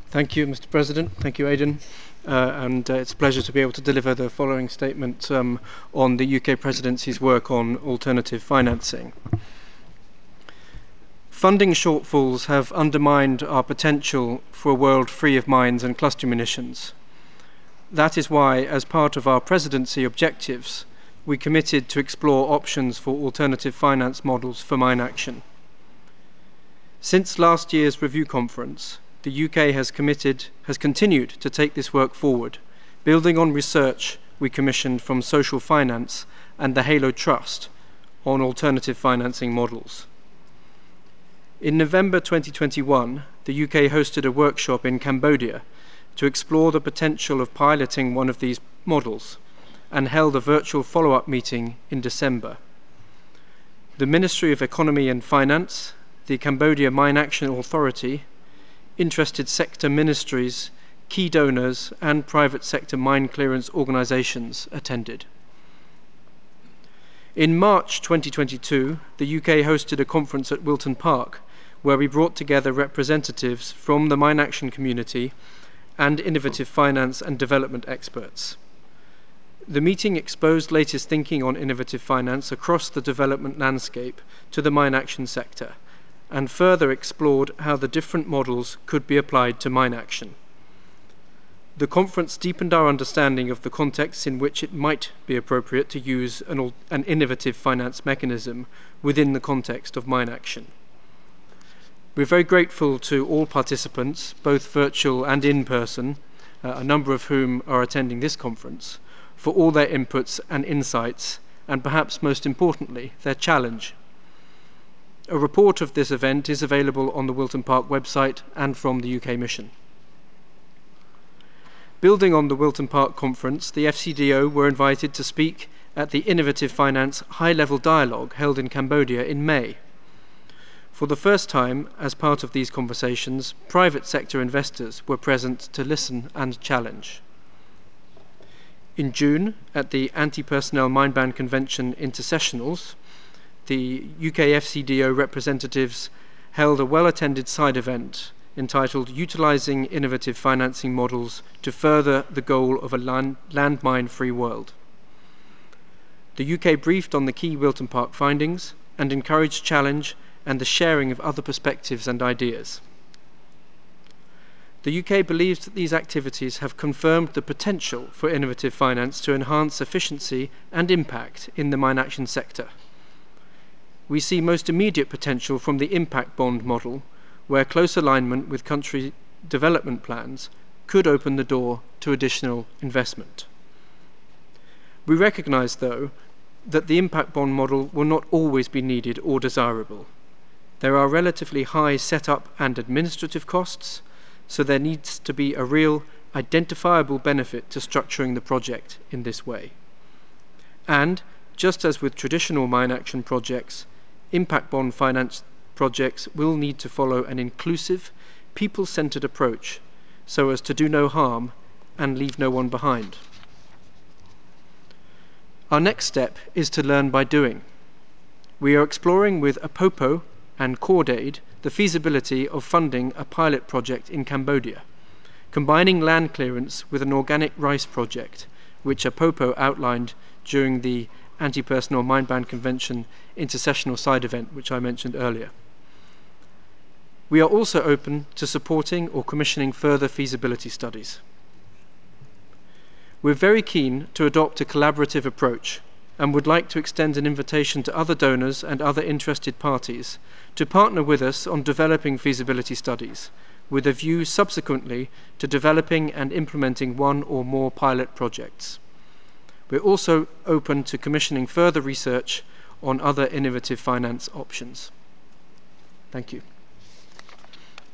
Thank you, Mr. President. Thank you, Aidan. It's a pleasure to be able to deliver the following statement on the UK Presidency's work on alternative financing. Funding shortfalls have undermined our potential for a world free of mines and cluster munitions. That is why, as part of our presidency objectives, we committed to explore options for alternative finance models for mine action. Since last year's review conference, the UK has continued to take this work forward, building on research we commissioned from Social Finance and the Halo Trust on alternative financing models. In November 2021, the UK hosted a workshop in Cambodia to explore the potential of piloting one of these models and held a virtual follow-up meeting in December. The Ministry of Economy and Finance, the Cambodia Mine Action Authority, interested sector ministries, key donors, and private sector mine clearance organisations attended. In March 2022, the UK hosted a conference at Wilton Park, where we brought together representatives from the mine action community and innovative finance and development experts. The meeting exposed latest thinking on innovative finance across the development landscape to the mine action sector, and further explored how the different models could be applied to mine action. The conference deepened our understanding of the contexts in which it might be appropriate to use an innovative finance mechanism within the context of mine action. We're very grateful to all participants, both virtual and in person, a number of whom are attending this conference, for all their inputs and insights, and perhaps most importantly, their challenge. A report of this event is available on the Wilton Park website and from the UK mission. Building on the Wilton Park conference, the FCDO were invited to speak at the Innovative Finance High-Level Dialogue held in Cambodia in May. For the first time, as part of these conversations, private sector investors were present to listen and challenge. In June, at the Anti-Personnel Mineban Convention Intersessionals, the UK FCDO representatives held a well-attended side event entitled Utilising Innovative Financing Models to Further the Goal of a Landmine-Free World. The UK briefed on the key Wilton Park findings and encouraged challenge and the sharing of other perspectives and ideas. The UK believes that these activities have confirmed the potential for innovative finance to enhance efficiency and impact in the mine action sector. We see most immediate potential from the impact bond model, where close alignment with country development plans could open the door to additional investment. We recognise, though, that the impact bond model will not always be needed or desirable. There are relatively high setup and administrative costs, so there needs to be a real identifiable benefit to structuring the project in this way. And, just as with traditional mine action projects, impact bond finance projects will need to follow an inclusive, people-centred approach so as to do no harm and leave no one behind. Our next step is to learn by doing. We are exploring with APOPO and CordAid the feasibility of funding a pilot project in Cambodia, combining land clearance with an organic rice project, which APOPO outlined during the Anti-Personnel Mineban Convention Intersessional side event, which I mentioned earlier. We are also open to supporting or commissioning further feasibility studies. We're very keen to adopt a collaborative approach and would like to extend an invitation to other donors and other interested parties to partner with us on developing feasibility studies, with a view subsequently to developing and implementing one or more pilot projects. We're also open to commissioning further research on other innovative finance options. Thank you.